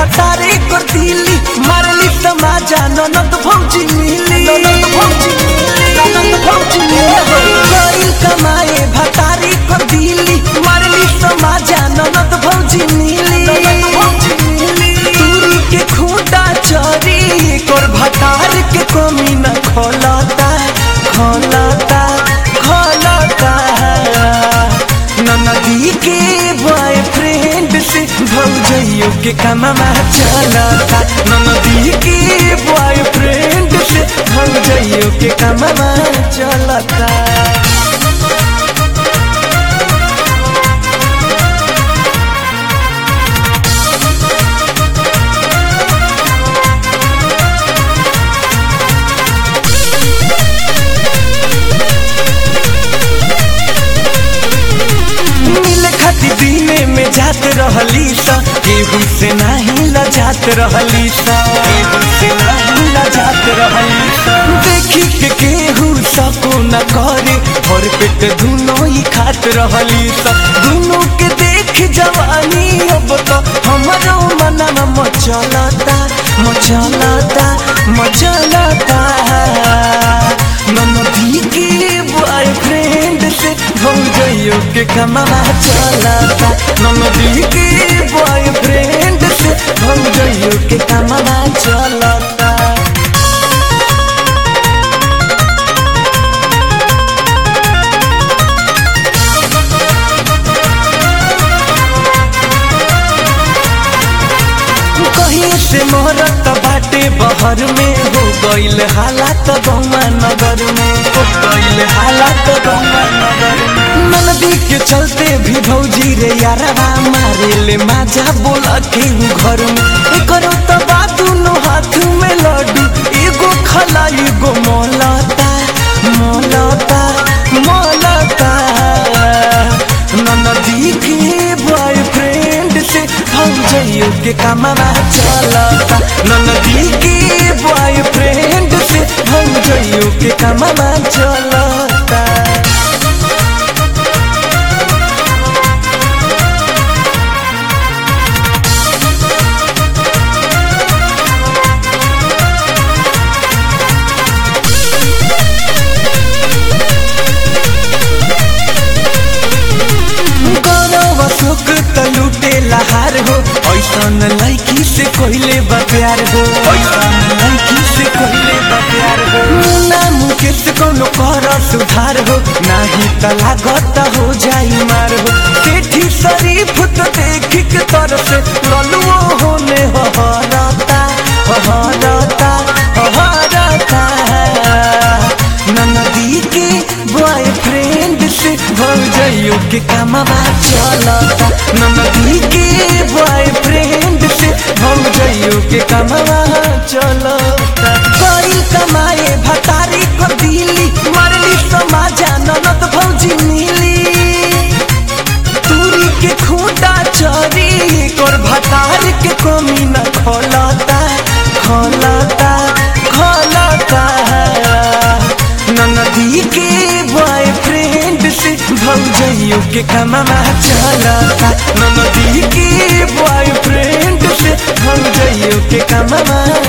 भतारे कर दिली मारली समाजा ननद भौजी मिली गइल कमाए भतारे कर दिली मारली समाजा ननद भौजी मिली दूरी के खूंटा चरी कर भतार के कमी न खोलता ननदी के बॉयफ्रेंड से भौजइयों के कमामा चलता ननदी के बॉयफ्रेंड से भौजइयों के कमामा चलता। दिने में जात रहली सा केहू से नहीं लजात रहली सा देखी के केहू सको न करे और पेट दुनो ही खात रहली सा दुनो के देख जवानी अब तो हमारो मनवा मचलता ननदी के बॉयफ्रेंड से भौजइयों के कमावा चलता ननदी के बॉयफ्रेंड से भौजइयों के कमावा चलता। कहीं से मोहरत बाटे बहर में हो गइल हालात गौवा नगर में ननदी के चलते भी भौजी रे यारवा मारे ले माजा बोला के घर में करो तो दुनो हाथ में लड्डू एगो खला एगो मोलता ननदी के बॉयफ्रेंड से भौजइयों के कमावा चलता ननदी के बॉयफ्रेंड से भौजइयों के कमावा चलता। लूटे लहार हो ऐसन लड़की से कोइले प्यार हो मुन्ना मुकेश कोनो कर सुधार हो नहीं त लागत हो जाई मार हो सेठी शरीफ तो देख के तरफ से ललुओ होने हरता ननदी के बॉयफ्रेंड से भौजइयों के कमावा चलता ननदी के बॉयफ्रेंड से भौजइयों के कमावा चलता गइल कमाए भतारे कर दिली मारली समाजा ननद भौजी मिली दूरी के खूंटा चरी कर भतार के कमी न खोलता ननदी के बॉयफ्रेंड से भौजइयों के कमावा चलता ननदी के बॉयफ्रेंड से भौजइयों के कमावा